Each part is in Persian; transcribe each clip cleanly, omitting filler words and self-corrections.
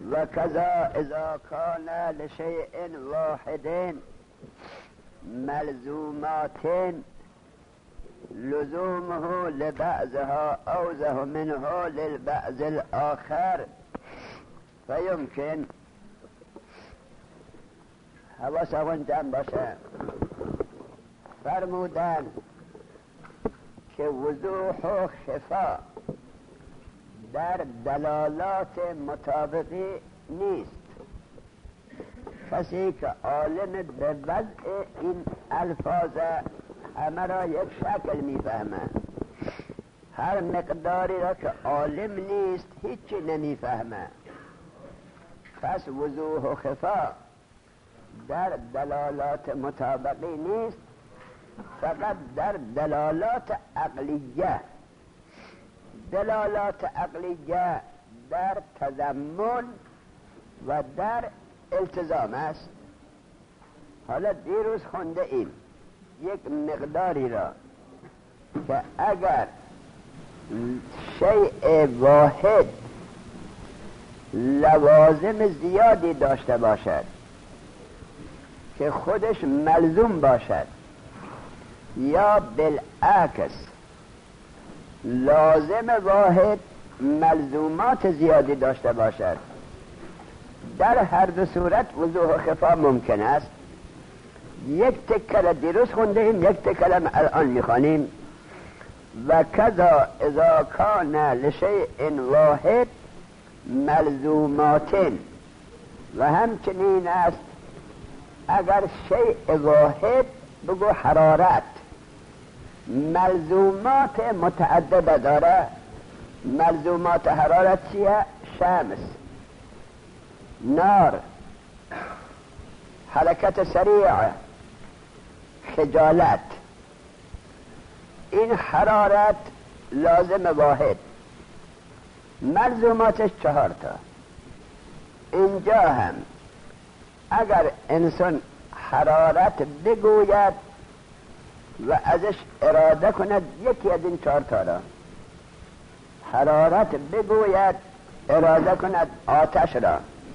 و کذا اذا کان لشیء واحد ملزومات لزومه لبعضها اوضح منه للبعض الاخر فیمکن. حواسمون جمع باشه. فرمودن که وضوح و خفا در دلالات مطابقی نیست. کسی که عالم به وضع این الفاظ همه را یک شکل میفهمه، هر مقداری را که عالم نیست هیچی نمیفهمه. پس وضوح و خفا در دلالات مطابقی نیست، فقط در دلالات عقلیه. دلالات عقلیه در تضمن و در التزام است. حالا دیروز خونده ایم یک مقداری را که اگر شیء واحد لوازم زیادی داشته باشد که خودش ملزوم باشد، یا بالعکس لازم واحد ملزومات زیادی داشته باشد، در هر دو صورت وضوح و خفا ممکن است. یک تکل دیروز خونده ایم، یک تکل الان میخوانیم. و کذا اذا کان لشیء واحد ملزومات، و همچنین است اگر شیء واحد بگو حرارت ملزومات متعدده داره. ملزومات حرارت چیه؟ شمس، نار، حرکت سریع، خجالت. این حرارت لازم واحد، ملزوماتش 4 تا. اینجا هم اگر انسان حرارت بگوید و ازش اراده کند یکی از این 4 تا را، حرارت بگوید اراده کند آتش را،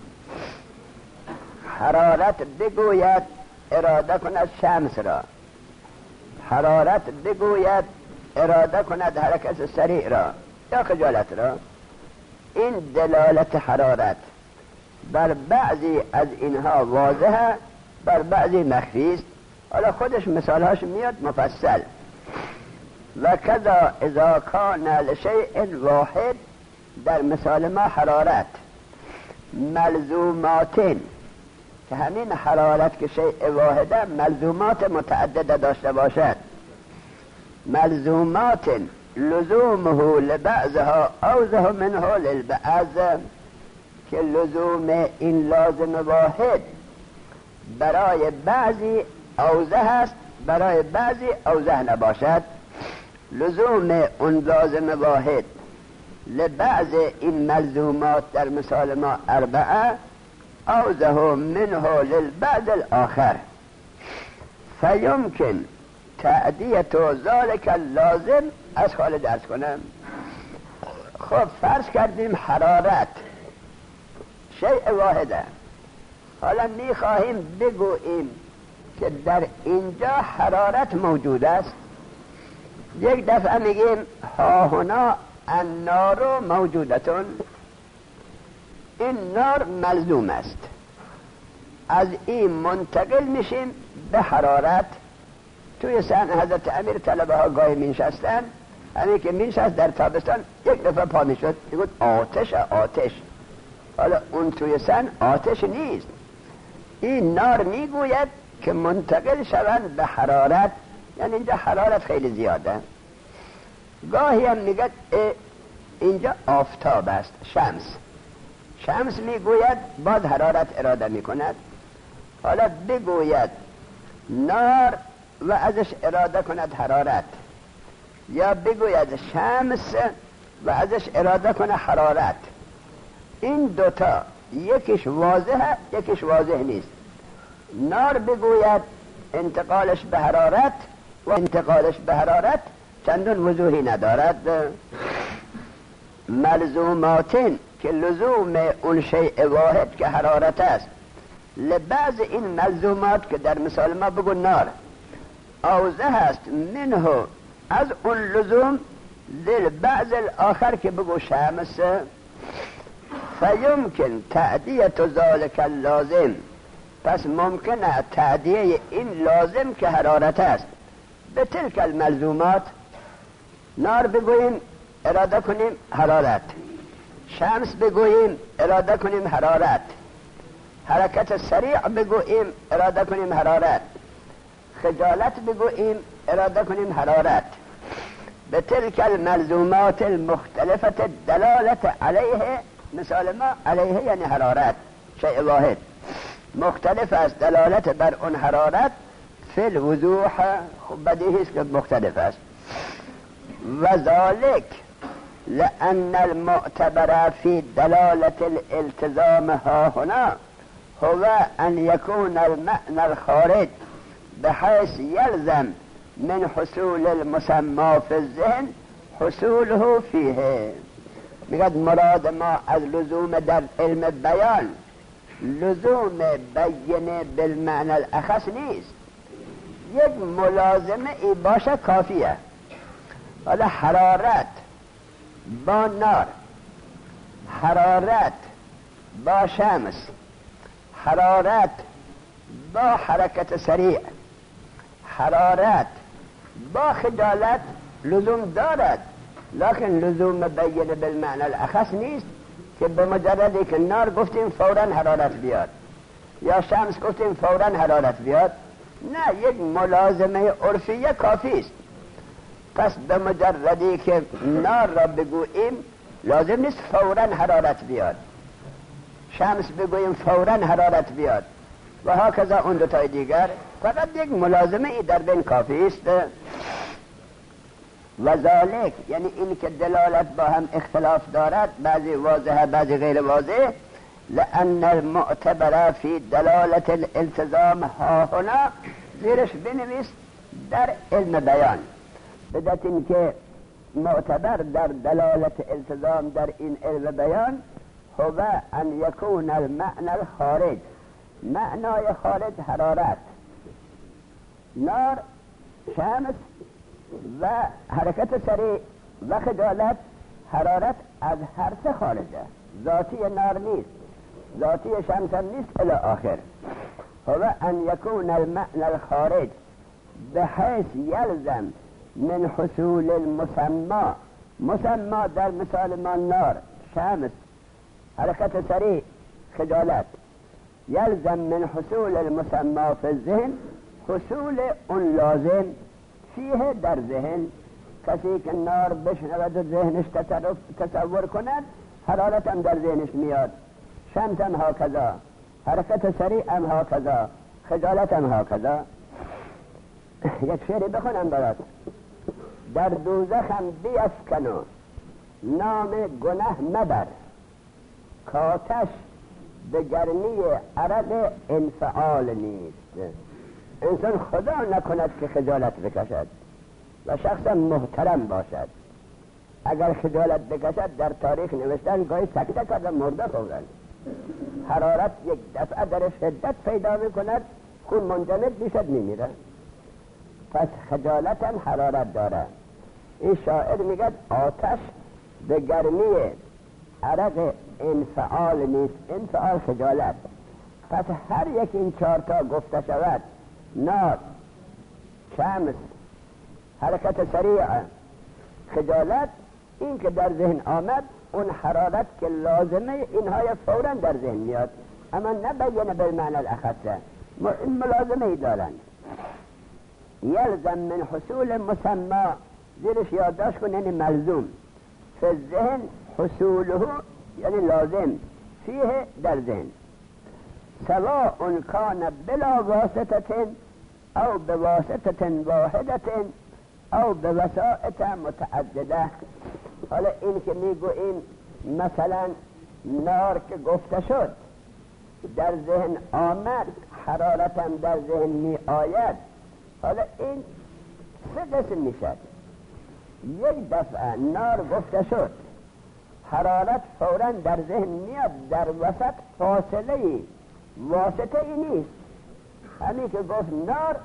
حرارت بگوید اراده کند شمس را، حرارت بگوید اراده کند حرکت سریع را یا خجالت را. این دلالت حرارت بر بعضی از اینها واضحه، بر بعضی مخفی است. حالا خودش مثالهاش میاد مفصل. و کذا اذا کان لشیء واحد، در مثال ما حرارت ملزومات، که همین حرارت که شیء واحده ملزومات متعدده داشته باشد. ملزومات لزومه لبعضها اوضح منه للبعض، که لزوم این لازم واحد برای بعضی اوضح است، برای بعضی اوضح نباشد. لزوم اون لازم واحد لبعض این ملزومات در مثال ما 4 اوضح منه للبعض الاخر فیمکن تعدیت ذلك اللازم. از حال درس کنم. خب فرض کردیم حرارت شیء واحده. حالا میخواهیم بگوییم که در اینجا حرارت موجود است. یک دفعه میگیم ها هنا النار موجودتون، این نار ملزوم است. از این منتقل میشیم به حرارت. توی سن حضرت امیر طلبه ها گاهی مینشستن، همین که مینشست در تابستان یک دفعه پا میشد میگود آتش آتش. حالا اون توی سن آتش نیست، این نار میگوید که منتقل شوند به حرارت، یعنی اینجا حرارت خیلی زیاده. گاهی هم میگد اینجا آفتاب است، شمس. شمس میگوید باز حرارت اراده میکند. حالا بگوید نار و ازش اراده کند حرارت، یا بگوید شمس و ازش اراده کنه حرارت. این دوتا یکیش واضحه یکیش واضح نیست. نار بگوید انتقالش به حرارت و انتقالش به حرارت چندان وضوحی ندارد. ملزوماتین که لزوم اون شیء واحد که حرارت است لبعض این ملزومات که در مثال ما بگو نار اوزه هست منه از اون لزوم ذل بعض الاخر که بگو شمس فیمکن تعدیت ذالک اللازم پس ممکنه تعدیه این لازم که حرارت است به تلک الملزومات نار بگوییم اراده کنیم حرارت شمس بگوییم اراده کنیم حرارت حرکت سریع بگوییم اراده کنیم حرارت خجالت بگوییم اراده کنیم حرارت به تلک الملزومات المختلفت دلالت علیه مثال ما علیه یعنی حرارت شیء واحد مختلف است دلالت بر اون حرارت فی الوضوح خب بدیهی است که مختلف است و ذالک لأن المعتبر في دلالة الالتزام ها هنا هو أن يكون المعنى الخارج بحيث يلزم من حصول المسمى في الذهن حصوله فيه میگد مراد ما از لزوم در علم بیان لزوم بیانه بالمعنى الاخص نیست یک ملازمه ای باشه کافیه حالا حرارت با نار حرارت با شمس حرارت با حرکت سریع حرارت با خجالت لزوم دارد لكن لزوم بیان بالمعنى الاخص نیست که به مجردی که نار گفتیم فوراً حرارت بیاد یا شمس گفتیم فوراً حرارت بیاد نه یک ملازمه عرفیه کافی است پس به مجردی که نار را بگوییم لازم نیست فوراً حرارت بیاد شمس بگوییم فوراً حرارت بیاد و هکذا اون دوتای دیگر فقط یک ملازمه ای در بین کافی است و ذالک یعنی این که دلالت با هم اختلاف دارد بعضی واضحه بعضی غیر واضح لأن المعتبر فی دلالت الالتزام ها هنا زیرش بنویس در علم بیان بدت این که معتبر در دلالت التزام در این علم بیان هو ان یکون المعنى الخارج معنای خارج حرارت نار شمس و حرکت سریع و خجالت حرارت از هر سه خارجه ذاتی نار نیست ذاتی شمس هم نیست الی آخر هو ان یکون المعنى الخارج بحيث یلزم من حصول المسمى مسمى در مثال ما نار شمس حرکت سریع خجالت یلزم من حصول المسمى في الذهن حصول اون لازم فیه در ذهن کسی که نار بشنود و ذهنش تصور کند حرارت هم در ذهنش میاد شمس هم هاکذا حرکت سریع هم هاکذا خجالت هم هاکذا یک شعری بخونم برات در دوزخ هم بیفکنو نام گناه مبر کاتش به گرمی عرق انفعال نیست انسان خدا نکند که خجالت بکشد و شخص محترم باشد اگر خجالت بکشد در تاریخ نوشتن گاهی سکته کرده مرده فوراً حرارت یک دفعه در شدت پیدا میکند خون منجمد میشد میمیره پس خجالت هم حرارت داره این شاعر میگه آتش به گرمی عرق انفعال نیست انفعال خجالت پس هر یک این چهارتا گفته شود نار شمس حرکت سریع خجالت این که در ذهن آمد اون حرارت که لازمه اینهای فوراً در ذهن میاد اما نبین بالمعنى الاخصه ملازمه ای دارند یلزم من حصول مسمى زیرش یادداشت کن یعنی ملزوم فی الذهن حصوله یعنی لازم فیه در ذهن سواء کان بلا واسطه او بواسطه واحده او بوسائط متعدده حالا این که میگوییم مثلا نار که گفته شد در ذهن آمد حرارت هم در ذهن می آید حالا این سه قسم میشد یک دفعه نار گفته شد حرارت فوراً در ذهن میاد در وسط فاصله واسطه ای نیست. همین که گفت نار،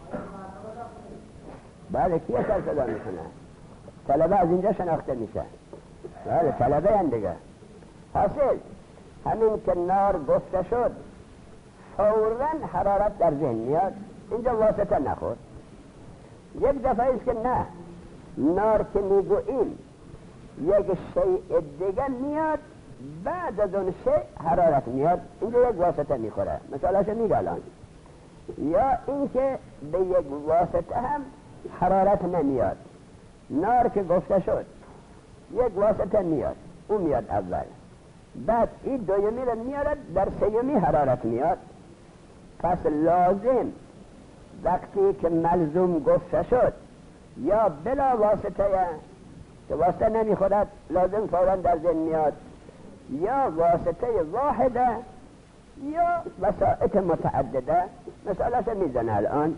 بله کیه سر صدا میکنه؟ طلبه از اینجا شناخته میشه. بله طلبه هم دیگه. حاصل همین که نار گفته شد فوراً حرارت در ذهن میاد، اینجا واسطه نخورد. یک دفعه ایست که نه، نار که میگوییم یک شیء دیگه میاد، بعد از اون شیء حرارت میاد، اینجا یک واسطه میخوره. مثالش میگه الان. یا اینکه به یک واسطه هم حرارت نمیاد. نار که گفته شد یک واسطه میاد، اون میاد اول، بعد این دویمی رو میارد، در سیومی حرارت میاد. پس لازم وقتی که ملزوم گفته شد یا بلا واسطه که واسطه نمیخورد لازم فوراً در ذهن میاد، یا واسطه واحده یا وسائط متعدده. مثالش میزنه الان.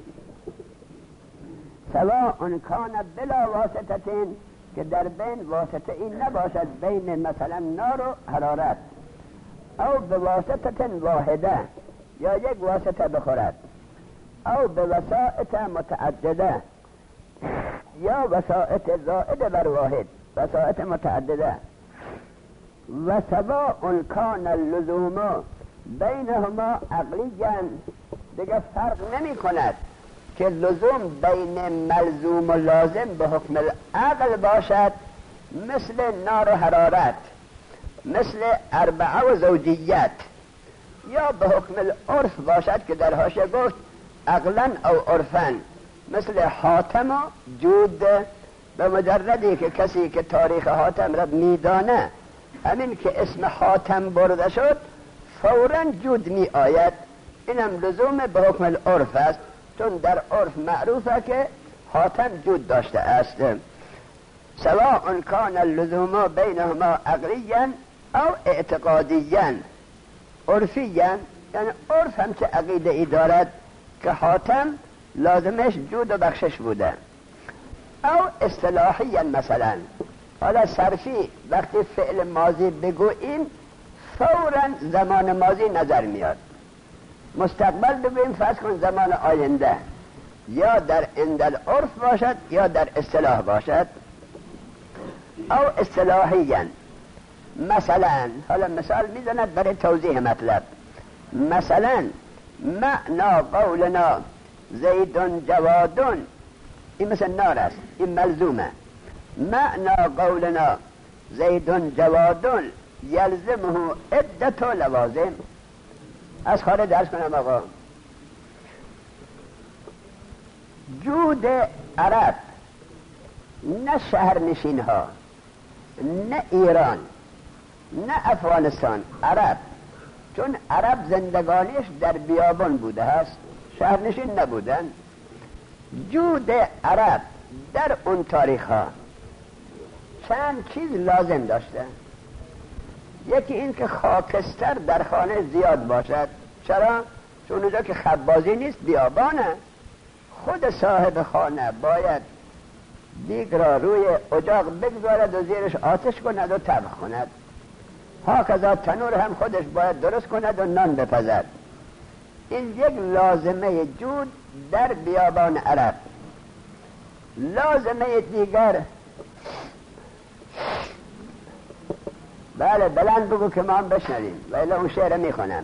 سواء کان بلا واسطتین، که در بین واسطه این نباشد بین مثلا نار و حرارت، او به واسطه واحده یا یک واسطه بخورد، او به وسائط متعدده یا وسائط زائده بر واحد، وسائط متعدده. و سواء کان اللزوم بینهما عقلیاً، دیگه فرق نمی کند که لزوم بین ملزوم و لازم به حکم العقل باشد، مثل نار و حرارت، مثل اربعه و زوجیت، یا به حکم العرف باشد که در حاشیه گفت عقلاً او عرفاً، مثل حاتم و جود. به مجردی که کسی که تاریخ حاتم را میدانه، همین که اسم حاتم برده شد فوراً جود می آید. اینم لزوم به حکم العرف است، چون در عرف معروفه که حاتم جود داشته است. سواء کان اللزوم بینهما عقلیاً او اعتقادیاً. عرفیاً یعنی عرف هم که عقیده ای دارد که حاتم لازمش جود و بخشش بوده، او اصطلاحیاً. مثلا حالا صرفی وقتی فعل ماضی بگوییم فوراً زمان ماضی نظر میاد. مستقبل بگوییم فرض کن زمان آینده، یا در اندل عرف باشد یا در اصطلاح باشد. او اصطلاحیاً. مثلا حالا مثال میزند برای توضیح مطلب. مثلا معنا قولنا زیدون جوادون، این مثل نار است، این ملزومه. معنا قولنا زیدون جوادون یلزمه عدت لوازم. از خارج درس کنم آقا. جود عرب، نه شهرنشین ها، نه ایران، نه افغانستان، عرب، چون عرب زندگانیش در بیابان بوده هست، شهرنشین نبودن. جود عرب در اون تاریخ ها چند چیز لازم داشته. یکی این که خاکستر در خانه زیاد باشد. چرا؟ چون اونجا که خبازی نیست، بیابانه. خود صاحب خانه باید دیگ را روی اجاق بگذارد و زیرش آتش کند و طبخ کند. هاکذا تنور هم خودش باید درست کند و نان بپزد. این یک لازمه جود در بیابان عرب. لازمه دیگر، بله بلند بگو که ما هم بشنویم، ولی اون شعر میخونم.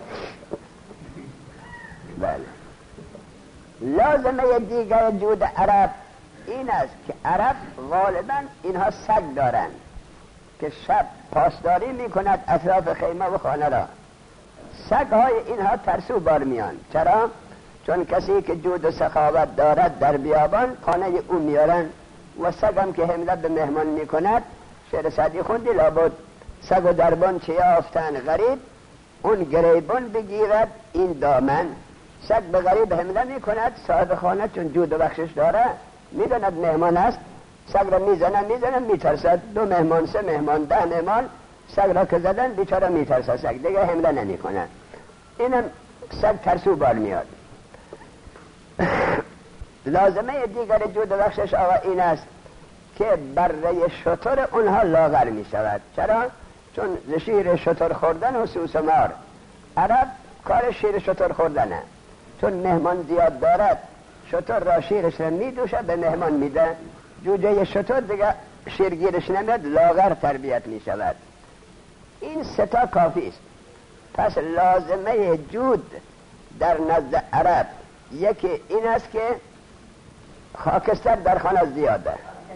بله، لازمه دیگر جود عرب این است که عرب غالبا اینها سگ دارند که شب پاسداری میکند اطراف خیمه و خانه را. سگ های اینها ترسو بار میان. چرا؟ چون کسی که جود و سخاوت دارد در بیابان خانه او میارن، و سگ هم که حمله به مهمان میکند. شعر سعدی خوندی لابد. سگ و دربان چه یافتن غریب، اون گریبان بگیرد این دامن. سگ به غریب حمله میکند، صاحب خانه چون جود و بخشش داره میداند مهمان است، سگ را میزنن میترسد. 2 مهمان، 3 مهمان، 10 مهمان سگ را که زدن بیچاره میترسد، سگ دیگه حمله نمیکنه. اینم سگ ترسو بار میاد. لازمه دیگر جود و بخشش آقا این است که بره شتر اونها لاغر می شود. چرا؟ چون شیر شتر خوردن و سوسمار. عرب کار شیر شتر خوردنه، چون مهمان زیاد دارد شتر را شیرش را می دوشه به مهمان میده، جوجه شتر دیگه شیرگیرش نمیاد، لاغر تربیت می شود. این ستا کافی است. پس لازمه جود در نزد عرب یکی این است که خاکستر در خانه زیاده.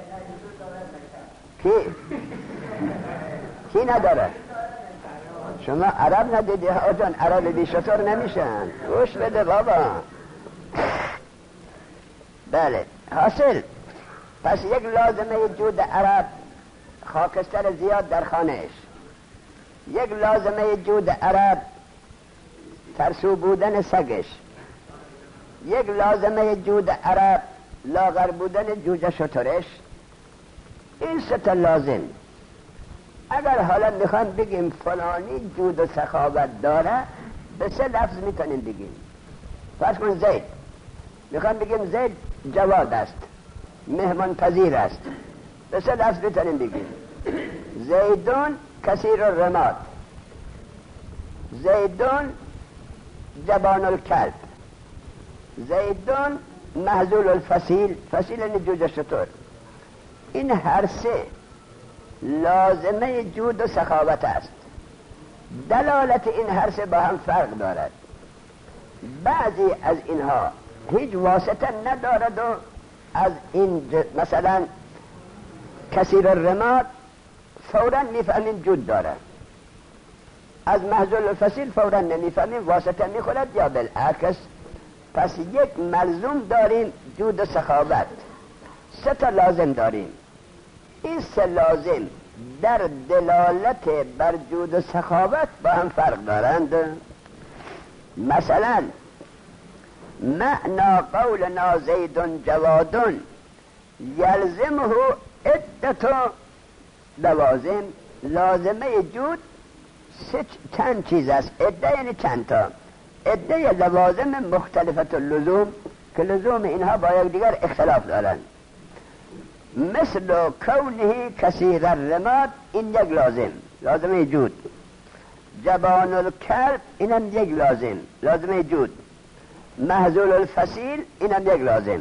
کی نداره؟ شما عرب ندیدی آجان؟ عرب بی شتر نمیشن. گوش بده بابا. بله حاصل پس یک لازمه جود عرب خاکستر زیاد در خانهش، یک لازمه جود عرب ترسو بودن سگش، یک لازمه جود عرب لاغر بودن جوجه شترش. این سه لازم. اگر حالا میخوام بگیم فلانی جود و سخاوت داره، به سه لفظ میتونیم بگیم. فرض کن زید، میخوام بگیم زید جواد است، مهمان پذیر است، به سه لفظ میتونیم بگیم. زیدون کثیر الرماد، زیدون جبان الکلب، زیدون محزول الفصیل. فصیل یعنی جوجه شتر. این هر سه لازمه جود و سخاوت است. دلالت این هر سه با هم فرق دارد. بعضی از اینها هیچ واسطه ندارد و از این مثلا کثیر الرماد فوراً میفهمیم جود دارد، از محزول الفصیل فوراً نمیفهمیم واسطه میخورد یا بالعکس. پس یک ملزوم داریم جود و سخاوت، سه تا لازم داریم. این سه لازم در دلالت بر جود و سخاوت با هم فرق دارند. مثلا معنا قولنا زید جواد یلزمه عدت لوازم. لازمه جود چند چیز است. عده یعنی چند تا. عده لوازم مختلفت اللزوم که لزوم اینها با یک دیگر اختلاف دارند. مثل کونه کثیر الرماد، این یک لازم، لازمه جود. جبان الکلب، اینم یک لازم، لازمه جود. محزول الفصیل، اینم یک لازم.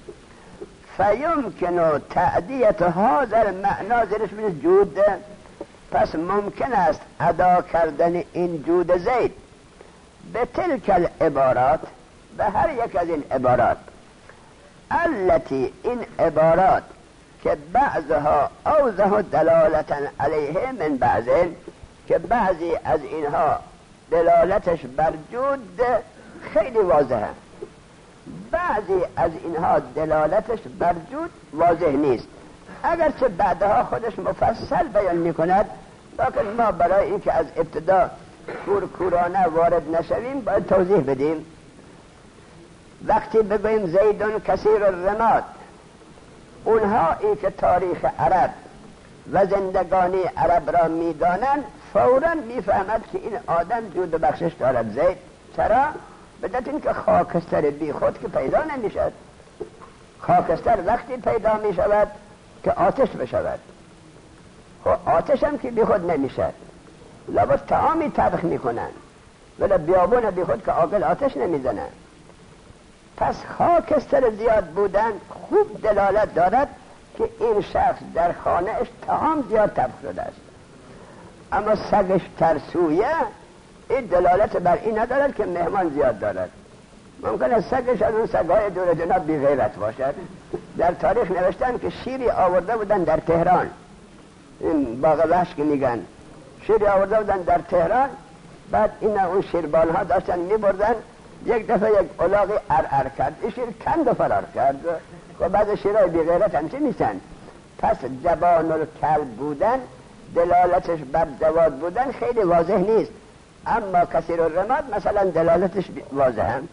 فیمکن تعدیت هذا المعنی، زیرش میشه جود. پس ممکن است ادا کردن این جود زید به تلک العبارات، به هر یک از این عبارات. التي، این عبارات که بعضها اوضح دلالتا علیه من بعض، که بعضی از اینها دلالتش بر جود خیلی واضحه، بعضی از اینها دلالتش بر جود واضح نیست، اگرچه بعدها خودش مفصل بیان میکند. لیکن ما برای اینکه از ابتدا کورکورانه وارد نشویم باید توضیح بدیم. وقتی بگویم زیدون کثیر الرماد، اونها ای که تاریخ عرب و زندگانی عرب را میدانند فوراً میفهمد که این آدم جود و بخشش دارد. زید چرا؟ بدت این که خاکستر بی خود که پیدا نمیشد. خاکستر وقتی پیدا میشود که آتش بشود. خب آتش هم که بی خود نمیشد، لابد طعامی طبخ میکنن، ولی بیابون بی خود که عاقل آتش نمیزنن. پس خاکستر زیاد بودن خوب دلالت دارد که این شخص در خانهش طعام زیاد طبخ شده است. اما سگش ترسویه، این دلالت بر این ندارد که مهمان زیاد دارد. ممکن است سگش از اون سگهای دور جناب بی غیرت باشد. در تاریخ نوشتن که شیری آورده بودن در تهران، این باغ وحش که میگن، شیری آورده بودن در تهران، بعد این اون شیربان ها داشتن میبردن، یک دفعه یک الاغی ار کرد، این شیر کند و فرار کرد. و بعد شیرهای بی غیرت همچه نیستن. پس جبان الکلب بودن دلالتش بر جواد بودن خیلی واضح نیست، اما کثیر الرماد مثلا دلالتش واضح هم.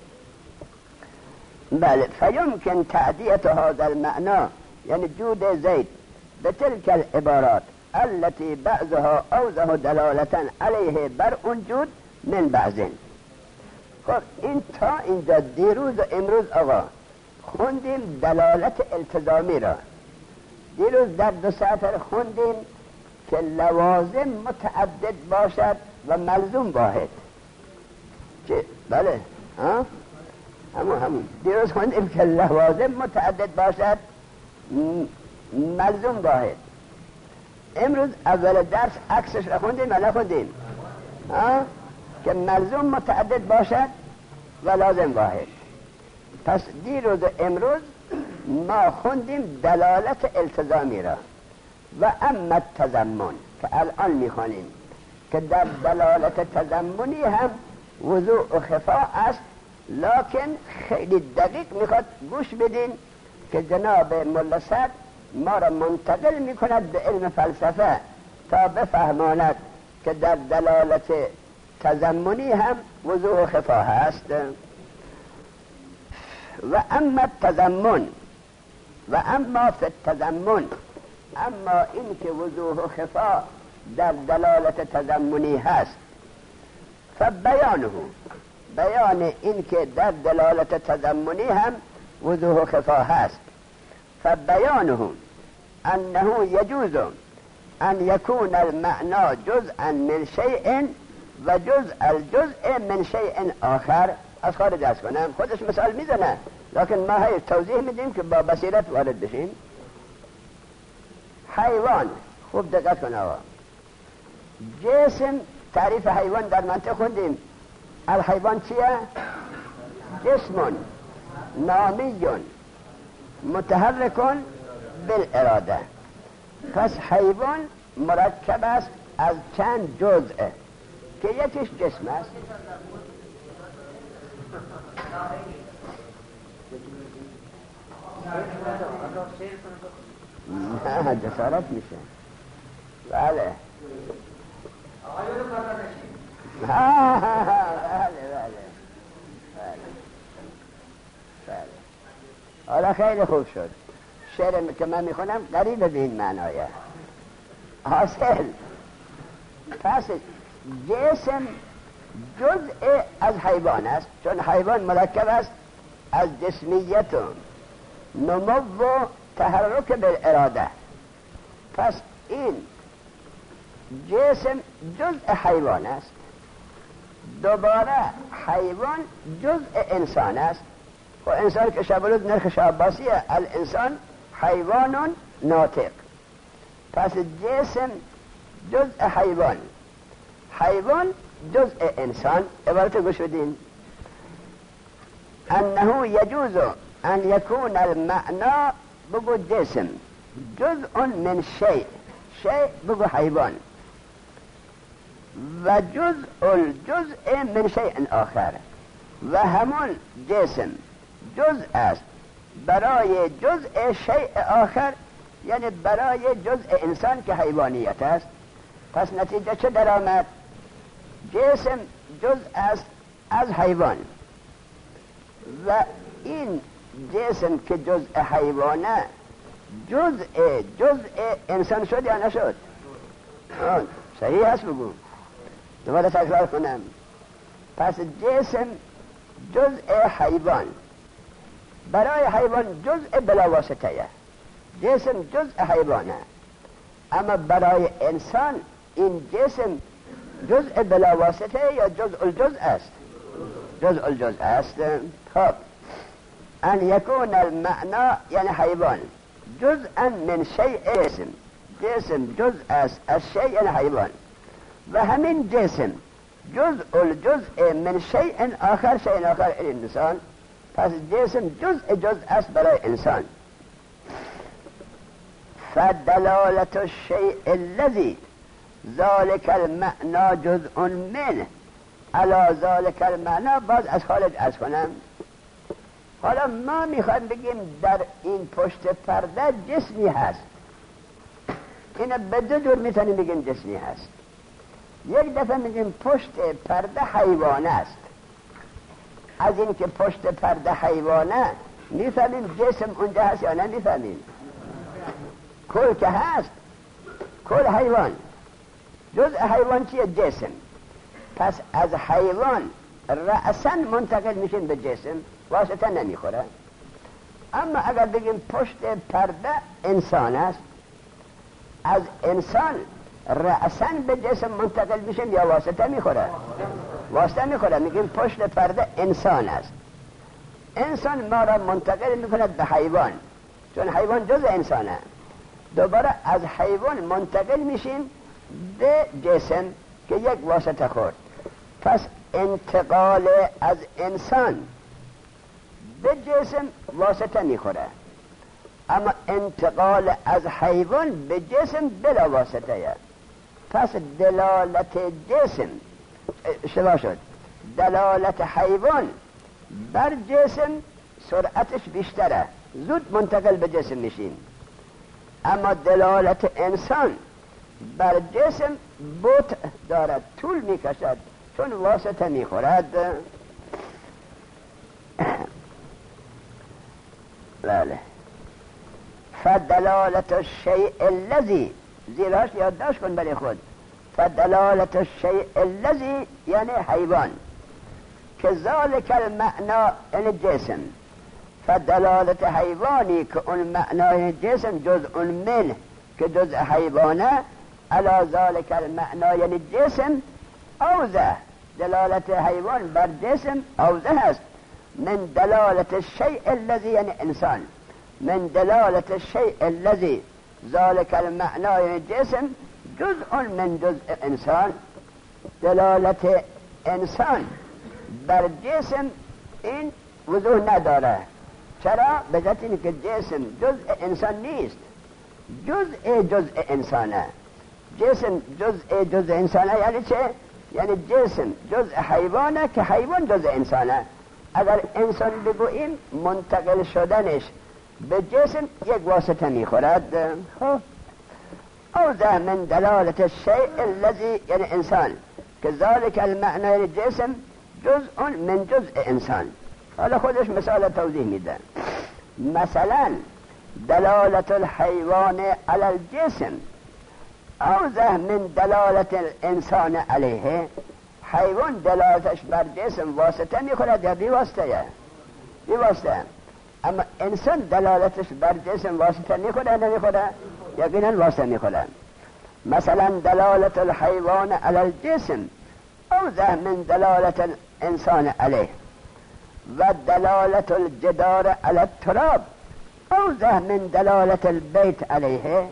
بله. فیمکن تعدیت هذا المعنی، یعنی جود زید به تلک العبارات التي بعضها اوضح دلالتا علیه بر اون جود من بعضین. خب این تا اینجا دیروز و امروز آقا خوندیم دلالت التزامی را. دیروز در 2 سطر خوندیم که لوازم متعدد باشد و ملزوم واحد. چه؟ بله همون دیروز خوندیم که لوازم متعدد باشد ملزوم واحد. امروز اول درس عکسش را خوندیم و نخوندیم که ملزوم متعدد باشد و لازم واحد. پس دیروز و امروز ما خوندیم دلالت التزامی را و اما تضمن که الان میخوانیم که در دلالت تضمنی هم وضوع و خفا است، لکن خیلی دقیق میخواد گوش بدین که جناب ملا صدر ما را منتقل میکند به علم فلسفه تا بفهماند که در دلالت تضمنی هم وضوع و خفا هست. و اما التضمن و اما فی التضمن، اما این که وضوح و خفا در دلالت تضمنی هست، فبیانه، بیان این که در دلالت تضمنی هم وضوح و خفا هست، فبیانه انه یجوز ان یکون المعنى جزءا من شیء و جزء الجزء من شیء آخر. از خارج از کنم خودش مثال میزنه، لکن ما هی توضیح میدیم که با بصیرت وارد بشیم. حیوان، خوب دقت کن آقا، جسم، تعریف حیوان در منطق خوندیم. الحیوان چیه؟ جسم نامی متحرک بالاراده. پس حیوان مرکب است از چند جزء که یکیش جسم است. نه جسارت میشه. بله حالا خیلی خوب شد. شعر که من میخونم قریب به این معنایه حاصل. پس جسم جزء از حیوان است، چون حیوان مرکب است از جسمیت و نمو و تحرک بالاراده. پس این جسم جزء حیوان است. دوباره حیوان جزء انسان است و انسان که شبالود نرخ عباسیه الانسان حیوان ناطق. پس جسم جزء حیوان، حیوان جزء انسان. عبارت گوش بدین. انه یجوز ان یکون المعنى، بگو جسم، جزء من شیء، شیء بگو حیوان، و جزء الجزء من شیء آخر، و همون جسم جزء است برای جزء شیء آخر، یعنی برای جزء انسان که حیوانیت است. پس نتیجه چه در آمد؟ جسم جزء است از حیوان و این جسم که جزء حیوانه جزء انسان شد یا نشد؟ صحیح هست؟ بگو دوباره تکرار کنم. پس جسم جزء حیوان، برای حیوان جزء بلا واسطه، جسم جزء حیوانه، اما برای انسان این جسم جزء بلا واسطه یا جزء الجزء است؟ جزء الجزء است. خب ان یکون المعنى یعنی حیوان جزءا من شیء، جسم جزء است از شیء یعنی حیوان، و همین جسم جزء الجزء من شیء آخر، شیء آخر انسان. پس جسم جزء است برای انسان. فدلالت الشیء الذی ذلك المعنى جزء منه علی ذلك المعنى. باز از خارج از کنم. حالا ما میخوایم بگیم در این پشت پرده جسمی هست. اینو به دو جور میتونیم بگیم جسمی هست. یک دفعه میگیم پشت پرده حیوان است. از این که پشت پرده حیوانه میفهمیم جسم اونجا هست یا نه؟ میفهمیم کل که هست، کل حیوان، جزء حیوان چیه؟ جسم. پس از حیوان رأسا منتقل میشین به جسم، واسطه نمیخوره. اما اگر بگیم پشت پرده انسان است، از انسان رأساً به جسم منتقل میشه یا واسطه میخوره؟ واسطه میخوره. میگیم پشت پرده انسان است. انسان ما را منتقل میکند به حیوان، چون حیوان جز انسانه. دوباره از حیوان منتقل میشیم به جسم که یک واسطه خورد. پس انتقال از انسان به جسم واسطه میخوره، اما انتقال از حیوان به جسم بلا واسطه. پس دلالت جسم اشتباه شد. دلالت حیوان بر جسم سرعتش بیشتره، زود منتقل به جسم میشیم، اما دلالت انسان بر جسم بطء دارد، طول میکشد، چون واسطه میخورد. بله. فدلالت الشیء الذی، زیراش یادداشت کن برای خود. فدلالت الشیء الذی یعنی حیوان، که ذالک المعنا یعنی جسم. فدلالت حیوانی که اون معنای جسم جزء منه، که جزء حیوانه، علی ذالک المعنا یعنی جسم اوضح. دلالت حیوان بر جسم اوضح است من دلالت الشیء الذی یعنی انسان. من دلالت الشیء الذی ذالک المعنا یعنی جسم جزء من جزء انسان. دلالت انسان بر جسم این وضوح نداره. چرا؟ به جهت اینکه جسم جزء انسان نیست، جزء انسانه. جسم جزء انسانه یعنی چه؟ یعنی جسم جزء حیوانه که حیوان جزء انسانه. اگر انسان بگوییم منتقل شدنش به جسم یک واسطه میخورد. خب اوضح من دلالت الشیء الذی یعنی انسان که ذالک المعنی یعنی جسم جزء من جزء انسان. حالا خودش مثال توضیح میده. مثلا دلالت الحیوان علی الجسم اوضح من دلالت الانسان علیه. حیوان دلالتش بر جسم واسطه میخورد یا بی واسطه؟ بی واسطه. اما انسان دلالتش بر جسم واسطه میخوره نمیخوره؟ یقینا واسطه میخوره. مثلا دلالت الحیوان علی الجسم اوضح من دلالت الانسان علیه. و دلالت الجدار علی التراب اوضح من دلالت البیت علیه.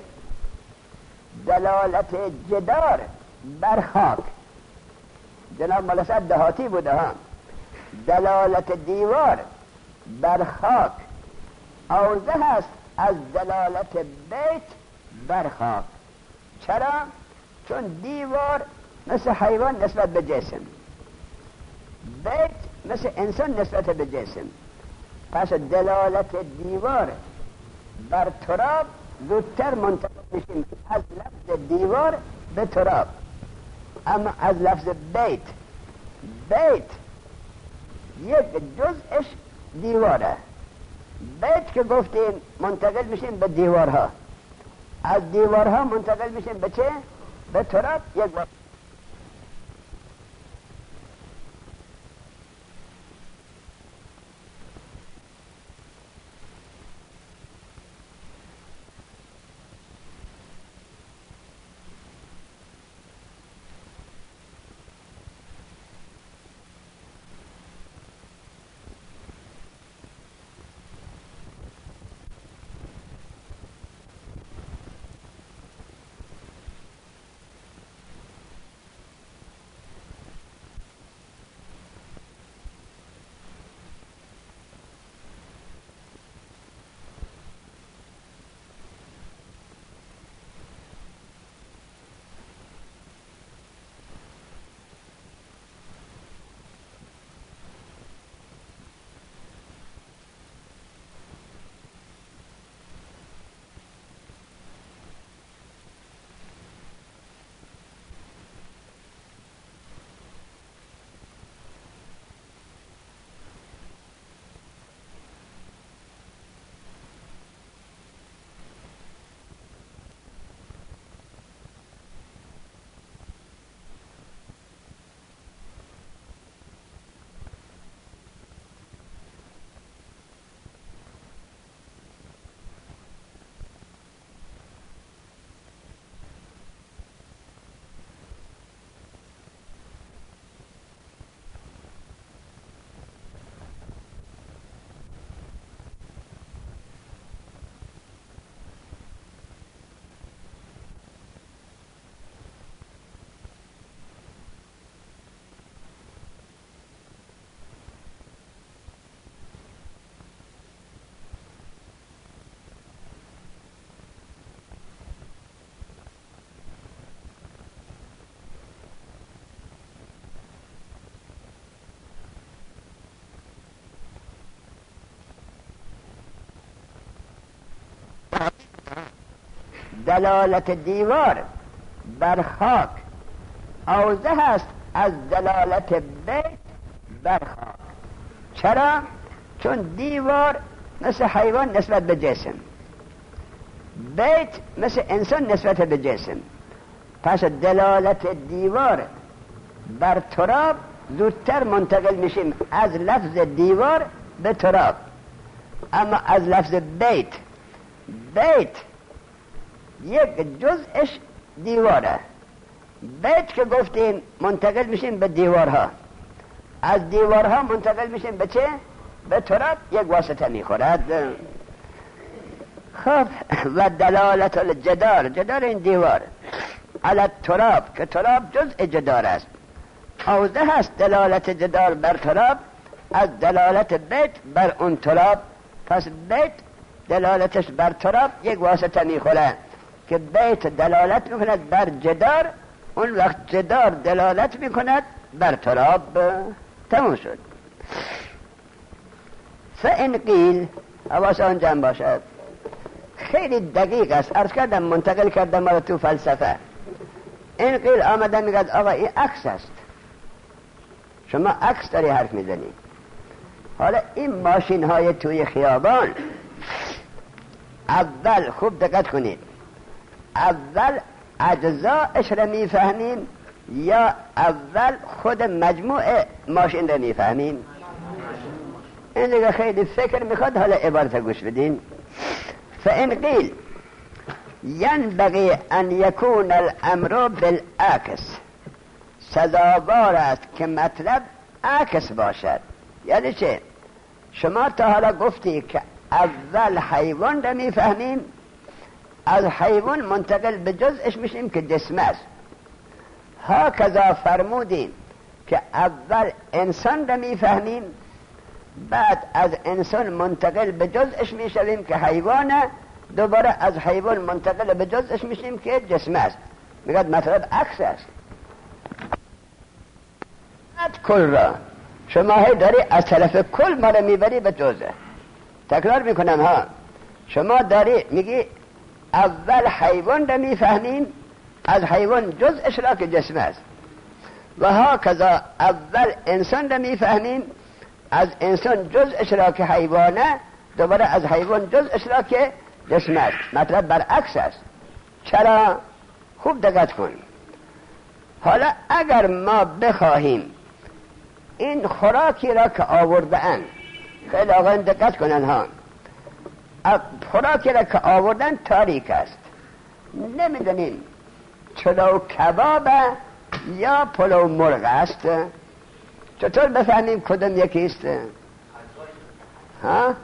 دلالت جدار بر خاک، جناب ملسد دهاتی بوده ها. دلالت دیوار بر خاک اوضح است از دلالت بیت بر خاک. چرا؟ چون دیوار مثل حیوان نسبت به جسم، بیت مثل انسان نسبت به جسم. پس دلالت دیوار بر تراب زودتر منتقل میشیم از لفظ دیوار به تراب. اما از لفظ بیت یک جزءش دیواره. بیت که گفتیم منتقل میشیم به دیوارها، از دیوارها منتقل میشیم به چه؟ به تراب. یک بار دلالت دیوار بر خاک اوضح است از دلالت بیت بر خاک. چرا؟ چون دیوار مثل حیوان نسبت به جسم، بیت مثل انسان نسبت به جسم. پس دلالت دیوار بر تراب زودتر منتقل میشیم از لفظ دیوار به تراب. اما از لفظ بیت یک جزءش دیواره. بیت که گفتیم منتقل میشیم به دیوارها، از دیوارها منتقل میشیم به چه؟ به تراب، یک واسطه میخورد. خب و دلالت جدار این دیوار علی تراب که تراب جزء جدار است. اوضح است دلالت جدار بر تراب از دلالت بیت بر اون تراب. پس بیت دلالتش بر تراب یک واسطه میخوره که بیت دلالت میکند بر جدار، اون وقت جدار دلالت میکند بر تراب. تموم شد. فإن قیل، حواس آن جمع باشد، خیلی دقیق است، عرض کردم منتقل کردم ما رو تو فلسفه. این قیل آمده میگد آقا این عکس است، شما عکس داری حرف میزنی. حالا این ماشین های توی خیابان اول خوب دقت کنید، اول اجزایش رو میفهمیم یا اول خود مجموع ماشین رو میفهمیم؟ این دیگه خیلی فکر میخواد. حالا عبارت گوش بدین. فإن قیل ینبغی ان یکون الامر بالعکس، سزاوار است که مطلب عکس باشد. یعنی چه؟ شما تا حالا گفتی که اول حیوان رو میفهمیم، از حیوان منتقل به جزءش میشیم که جسم است. ها کذا فرمودیم که اول انسان رو میفهمیم، بعد از انسان منتقل به جزءش میشویم که حیوانه، دوباره از حیوان منتقل به جزءش میشیم که جسم است. میگه مطلب عکس است. کل را شما هی داری از طرف کل ما رو میبری به جزء. تکرار میکنم ها، شما داری میگی اول حیوان رو میفهمیم، از حیوان جزءش را که جسم است. و ها کذا اول انسان رو میفهمیم، از انسان جزءش را که حیوانه، دوباره از حیوان جزءش را که جسم است. مطلب برعکس است. چرا؟ خوب دقت کن. حالا اگر ما بخواهیم این خوراکی را که آوردن، خیلی آقایان دقت کنن ها، خوراکی را که آوردن تاریک است، نمیدونیم چلو کباب یا پلو مرغ است. چطور بفهمیم کدوم یکیست؟ ها؟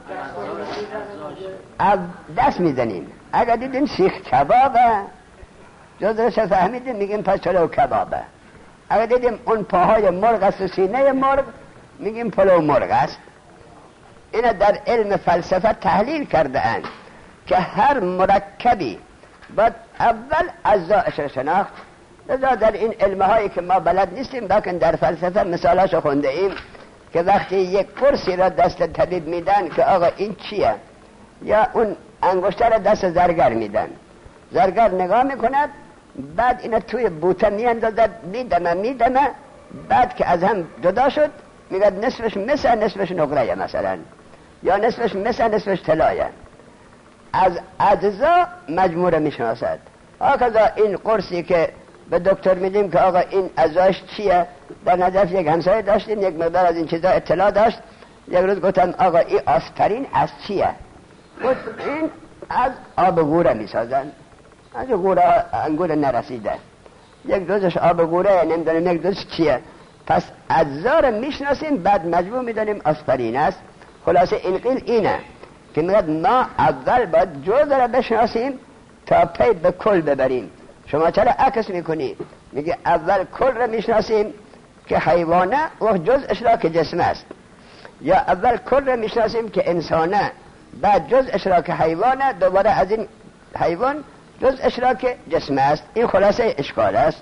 دست میزنیم. اگر دیدیم سیخ کبابه جزرش فهمیدیم میگیم پس چلو کبابه. اگر دیدیم اون پاهای مرغ است و سینه مرغ میگیم پلو مرغ است. اینا در علم فلسفه تحلیل کرده اند که هر مرکبی باید اول اجزایش را شناخت. لذا در این علمهایی که ما بلد نیستیم لیکن در فلسفه مثالاشو خونده ایم که وقتی یک قرصی را دست طبیب میدن که آقا این چیه، یا اون انگشتر را دست زرگر میدن، زرگر نگاه میکند، بعد اینا توی بوته میاندازد، میدمه، بعد که از هم جدا شد میگه نصفش مثل نصفش نقره مثلا، یا نصفش مثل نصفش طلایه. از اجزا مجموعه میشناسد. آقا این قرصی که به دکتر میدیم که آقا این اجزاش چیه، در نجف یک همسایه داشتیم یک مقدار از این چیزا اطلاع داشت. یک روز گفتم آقا این آسپرین از چیه؟ گفت این از آب گوره میسازن، از انگور نرسیده، یک دوزش آب گوره، نمیدونم یک دوزش چیه. پس اجزا رو میشناسیم، بعد مجموع میدونیم آسپرین است. خلاصه این قیل اینه که میگه ما اول باید جز رو بشناسیم تا پی به کل ببریم. شما چرا عکس میکنی؟ میگه اول کل رو میشناسیم که حیوانه و جزءش را که جسم است، یا اول کل رو میشناسیم که انسانه، بعد جزءش را که حیوانه، دوباره از این حیوان جزءش را که جسم است. این خلاصه اشکال است.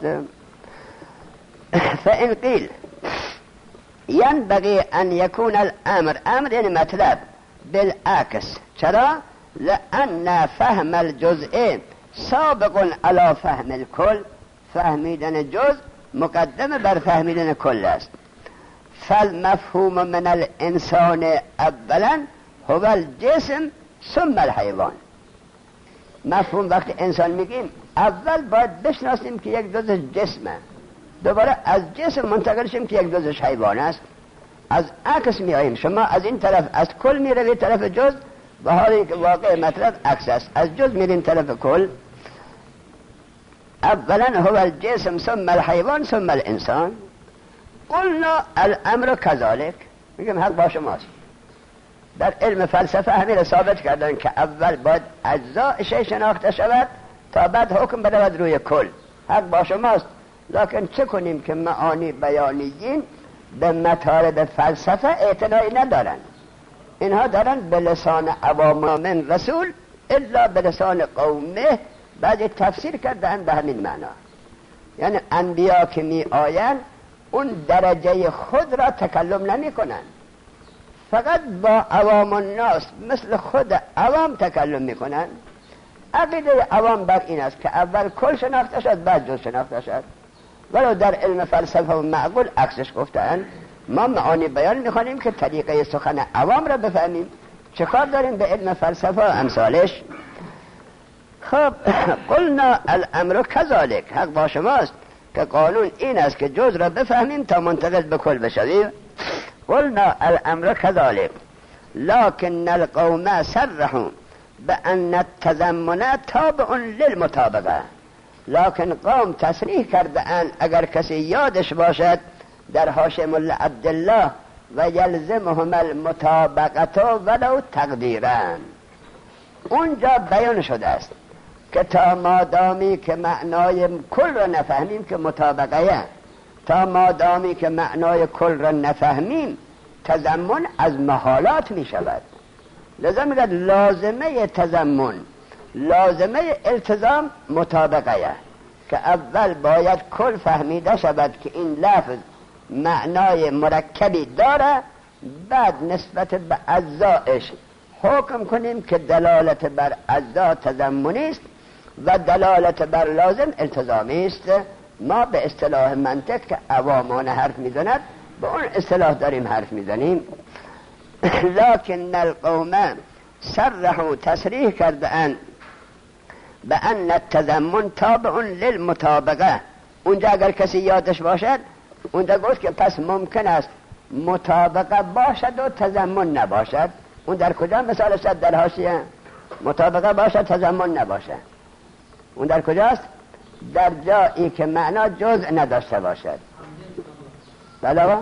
فإن قیل ینبغی ان یکون الامر، امر یعنی مطلب، بالعکس. چرا؟ لأن فهم الجزء سابق على فهم الكل. فهمیدن جزء مقدم بر فهمیدن کل است. فالمفهوم من الانسان اولا هو الجسم ثم الحیوان. مفهوم وقتی انسان میگیم اول باید بشناسیم که یک جزء جسمه، دوباره از جسم منتقل شیم که یک جزء حیوان است. از عکس میاییم، شما از این طرف از کل میروید طرف جزء، به حالی که واقع مطلب عکس است، از جزء میریم طرف کل. اولا هو الجسم ثم الحیوان ثم الانسان. قلنا الامر كذلك. میگم حق با شماست. در علم فلسفه همین ثابت کردن که اول باید اجزاء شیء شناخته شود تا بعد حکم بدود روی کل. حق با شماست. لکن چه کنیم که معانی بیانیین به مطالب فلسفه اعتنایی ندارن. اینها دارن به لسان عوام من رسول الا به لسان قومه بعد تفسیر کردن به همین معنا. یعنی انبیا که می آین اون درجه خود را تکلم نمی کنن، فقط با عوام الناس مثل خود عوام تکلم می کنن. عقیده عوام بر این است که اول کل شناخته شد بعد جز شناخته شد. ولو در علم فلسفه و معقول عکسش گفتن. ما معانی بیان میخوانیم که طریقه سخن عوام را بفهمیم. چه کار داریم به علم فلسفه و امثالش؟ خب قلنا الامر كذلك. حق با شماست که قانون این است که جز را بفهمیم تا منتقل به کل بشویم. قلنا الامر كذلك لكن القوم صرحوا بأن التضمن تابع للمطابقه. لكن قوم تصریح کرده‌اند اگر کسی یادش باشد در حاشیه ملا عبدالله و یلزمهم المطابقه ولو تقدیرا، اونجا بیان شده است که تا مادامی که معنای کل را نفهمیم که مطابقه، تا مادامی که معنای کل را نفهمیم تضمن از محالات می شود. لذا میگه لازمه تضمن، لازمه التزام مطابقه، که اول باید کل فهمیده شود که این لفظ معنای مرکبی داره، بعد نسبت به اجزایش حکم کنیم که دلالت بر اجزا تضمنی است و دلالت بر لازم التزامی است. ما به اصطلاح منطق که عوامانه حرف میزند به اون اصطلاح داریم حرف میزنیم. لکن القوم صرحوا تصریح کرده‌اند به ان التضمن تابع للمطابقه. اونجا اگر کسی یادش باشد اونجا گفت که پس ممکن است مطابقه باشد و تضمن نباشد. اون در کجا مثال شد؟ در حاشیه مطابقه باشد تضمن نباشد. اون در کجاست؟ در جایی که معنا جزء نداشته باشد. بله با؟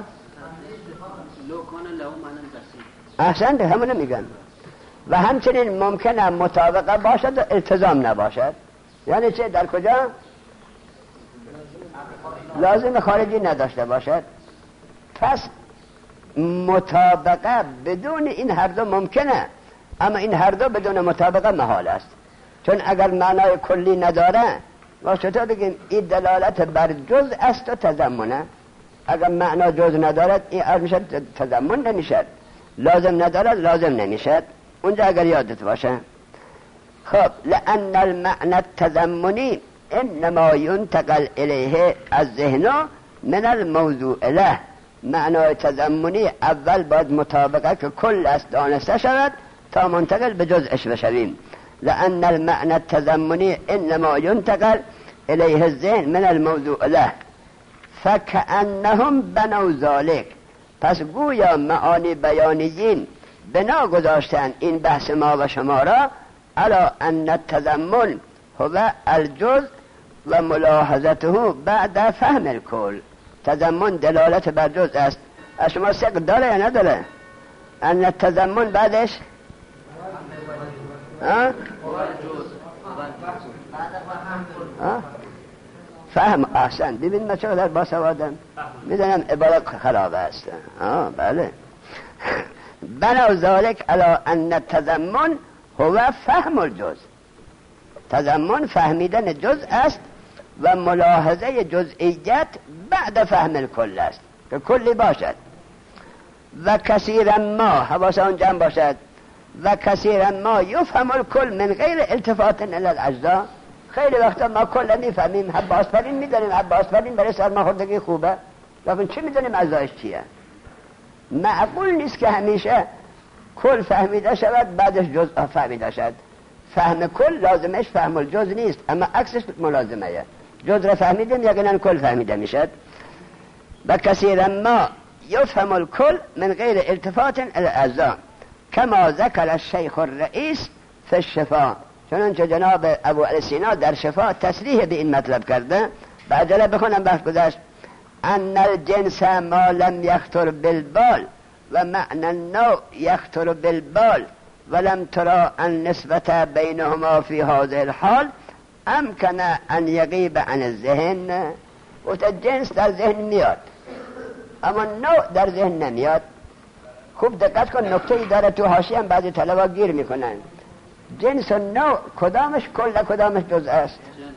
احسنت، همونه میگن. و همچنین ممکنه مطابقه باشد و التزام نباشد. یعنی چه؟ در کجا؟ لازم خارجی نداشته باشد. پس مطابقه بدون این هر دو ممکنه، اما این هر دو بدون مطابقه محال است. چون اگر معنای کلی نداره ما چطور بگیم این دلالت بر جزء است و تضمنه؟ اگر معنا جزء ندارد این میشه تضمن نمیشد، لازم ندارد لازم نمیشد. اونجا اگر یادت باشه. خب لأن المعنى التضمنی انما ينتقل الیه الذهن من الموضوع له. معنای تضمنی اول باید مطابقه که کل است دانسته شود تا منتقل به جزءش بشویم. لأن المعنى التضمنی انما ينتقل الیه الذهن من الموضوع له فكأنهم بنوا ذلك. پس گویا معانی بیانیین بنا گذاشتن این بحث ما و شما را علی ان التضمن هو الجزء و ملاحظته بعد فهم الکل. تضمن دلالت بر جزء است. شما ثق داره یا نداره؟ ان التضمن بعدش فهم. احسن. ببین ما چقدر باسوادم، میدونم عبارت خراب است. بله. بنا ذلك على ان التضمن هو فهم الجزء. تضمن فهمیدن جزء است و ملاحظه جزئیت بعد فهم الکل است که کلی باشد. و کثیرا ما حواسان جمع باشد و کثیرا ما یفهم الکل من غیر التفات الی الاجزاء. خیلی وقتا ما کل میفهمیم، حب آسپرین میدانیم، حب آسپرین برای سرماخوردگی خوبه، لیکن چی میدانیم اجزایش چیه؟ معقول نیست که همیشه کل فهمیده شود بعدش جزء فهمیده شد. فهم کل لازمش فهم الجز نیست، اما عکسش ملازمه. جز را فهمیدیم یقینا کل فهمیده میشد. و کثیرا ما یفهم الکل من غیر التفات الی الاجزاء کما ذکر الشیخ الرئیس فی الشفا. چنانچه جناب ابو علی سینا در شفا تصریح به این مطلب کرده. و عجله بکنم بحث گذشت. ان الجنس ما لم یخطر بالبال و معنى النوع یخطر بالبال ولم ترى النسبة بینهما فی هذه الحال امکن ان یغیب عن الذهن. و جنس در ذهن میاد اما نوع در ذهن نمیاد. خوب دقت کن، نکته ای داره تو حاشیه هم بعضی طلبا گیر میکنن. جنس و نوع کدامش کل کدامش جزء است؟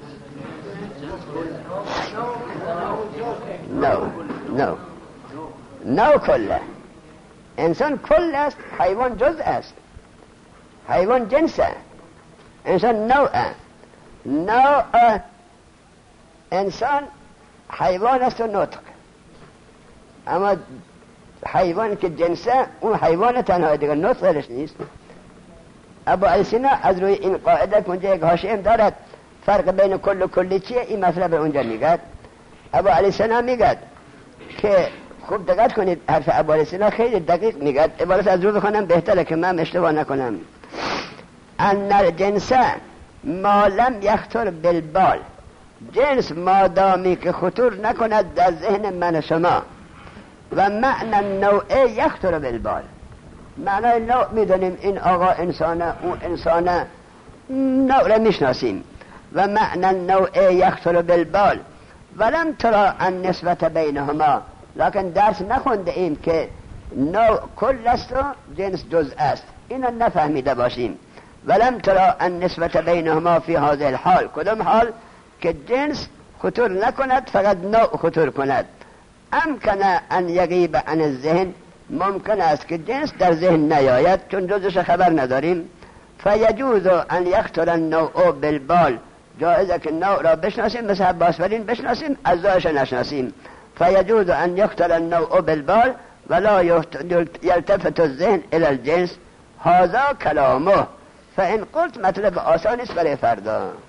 نوع کله. انسان کل است، حیوان جزء است. حیوان جنسه، انسان نوعه. نوع انسان حیوان است و نطق. اما حیوان که جنسه اون حیوان تنها، دیگر نطقش نیست. ابو علی سینا از روی این قاعده که اونجا یک حاشیه دارد فرق بین کل و کلی چیه، این مطلب اونجا میگد. ابو علی سینا میگد که خوب دقت کنید، حرف ابو علی سینا خیلی دقیق میگد. عبارت از رو بخونم بهتره که من اشتباه نکنم. ان الجنس ما لم یخطر بالبال، جنس مادامی که خطور نکند در ذهن من شما. و معنی النوع یخطر بالبال، معنی نوع میدونیم، این آقا انسانه، اون انسانه، نوع را میشناسیم. و معنی النوع یخطر بالبال ولم ترى النسبة بینهما، لکن درس نخونده ایم که نوع کل است و جنس جزء است، اینو نفهمیده باشیم. ولم ترى النسبة بینهما فی هذه الحال، کدام حال؟ که جنس خطور نکند، فقط نوع خطور کند. امکن ان یغیب عن الذهن، ممکن است که جنس در ذهن نیاید چون جزش خبر نداریم. فیجوز ان یخطر النوع بالبال، جایزه که نوع را بشناسیم، مثل حب آسپرین بشناسیم، اجزایش نشناسیم. فیجوز ان یخطر النوع بالبال ولا یلتفت الذهن الى الجنس، هذا کلامه. فان قلت مطلب آسان است برای فردا.